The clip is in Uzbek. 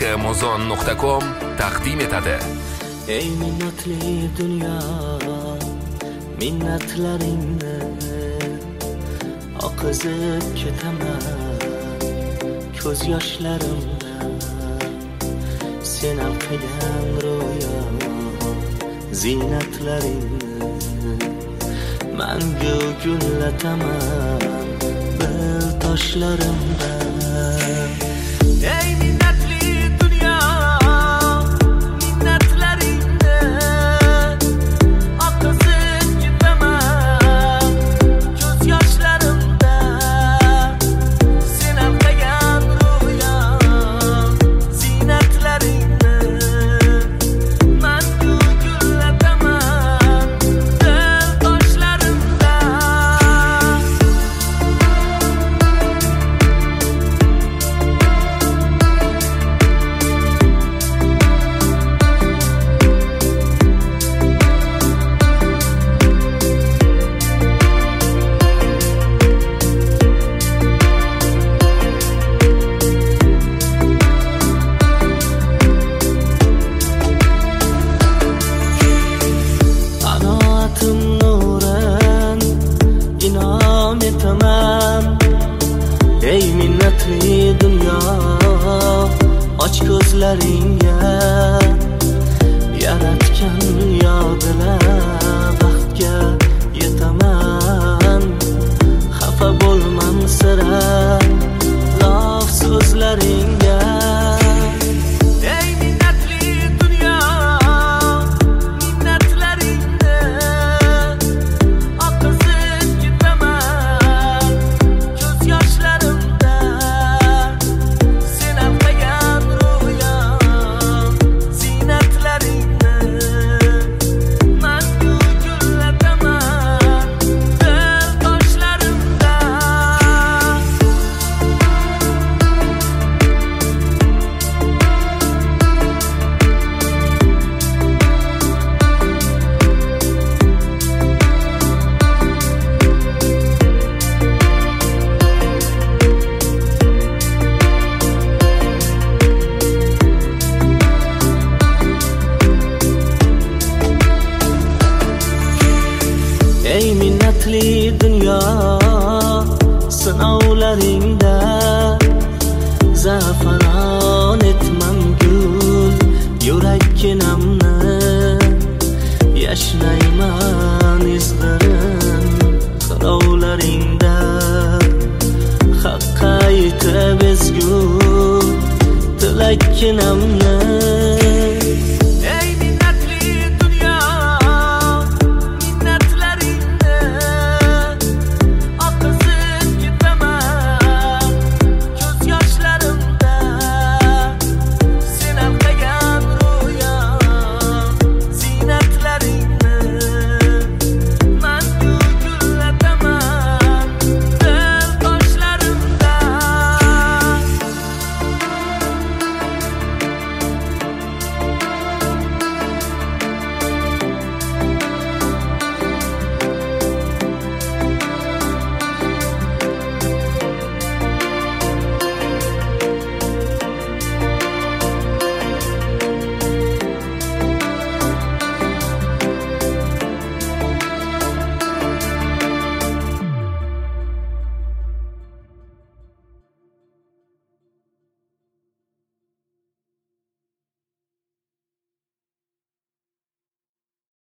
Amazon.com taqdim etadi. Ey minnatli dunyo, minnatlaringni oqizib ketaman ko'z yoshlarimda. Sen alqigan ro'yo ziynatlaringni mangu gullataman bil toshlarimda. Ey minnatli dunyo, minnatlaringni oqizib ketaman ko'z yoshlarimda. Sen alqigan ro'yo ziynatlaringni mangu gullataman dil toshlarimda. Qanoatim nuran inom etaman. Ey minnatli dunyo, och ko'zlaringga yaratgan yodila baxtga yetaman. Xafa bo'lmam sira lof so'zlaringga. Ey minnatli dunyo, minnatlaringni oqizib ketaman ko'z yoshlarimda. Sen alqigan ro'yo ziynatlaringni mangu gullataman dil toshlarimda. Ey minnatli dunyo, sinovlaringda zafaron etmam gul yurakkinamni. Yashnayman izg'irin qirovlaringda. Haqqa yetib ezgu tilakkinamni